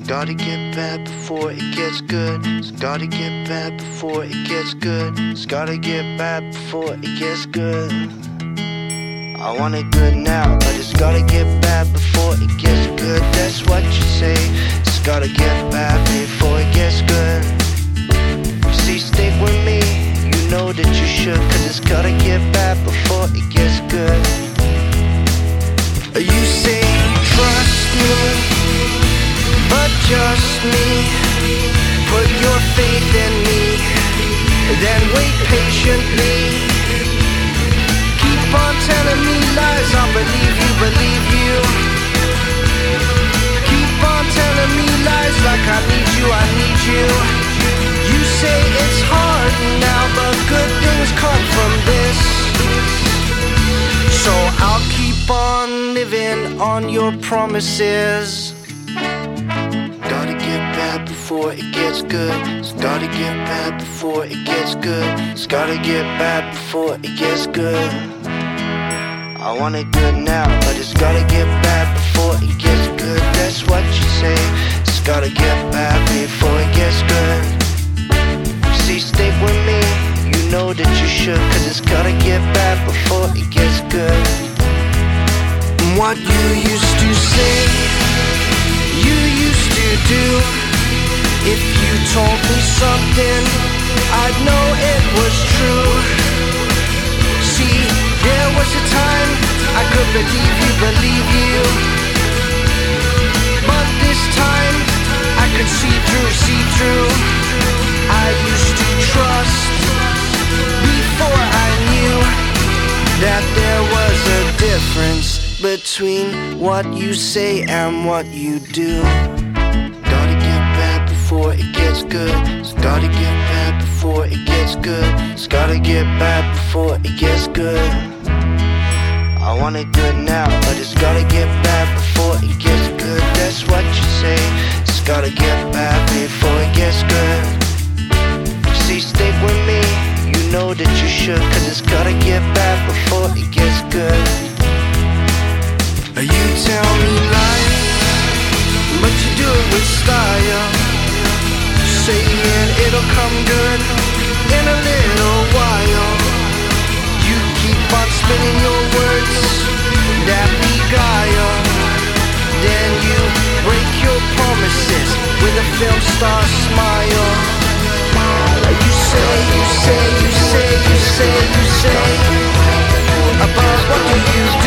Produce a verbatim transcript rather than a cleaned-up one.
Gotta get bad before it gets good. It's gotta get bad before it gets good. It's gotta get bad before it gets good. I want it good now, but it's gotta get bad before it gets good. That's what you say. It's gotta get bad before it gets good. See, stick with me, you know that you should, cause it's gotta get bad before it gets good. You say trust me, but just me. Put your faith in me, then wait patiently. Keep on telling me lies, I'll believe you, believe you. Keep on telling me lies like I need you, I need you. You say it's hard now, but good things come from this. So I'll keep on living on your promises. Gotta get bad before it gets good. It's gotta get bad before it gets good. It's gotta get bad before it gets good. I want it good now, but it's gotta get bad before it gets good. That's what you say. It's gotta get bad before it gets good. See, stick with me, you know that you should, cause it's gotta get bad before it gets good. What you used to say, you used to do. If you told me something, I'd know it was true. See, there was a time I could believe you, believe you. But this time, I could see through, see through. I used to trust before I knew that there was a difference between what you say and what you do. Gotta get bad before it gets good. It's gotta get bad before it gets good. It's gotta get bad before it gets good. I want it good now, but it's gotta get bad before it gets good. That's what you say. It's gotta get bad before it gets good. See, stick with me, you know that you should, cause it's gotta get bad before it gets good. You tell me lies, but you do it with style, saying it'll come good in a little while. You keep on spinning your words that beguile. Then you break your promises with a film star smile. You say, you say, you say, you say, you say, about what do you do?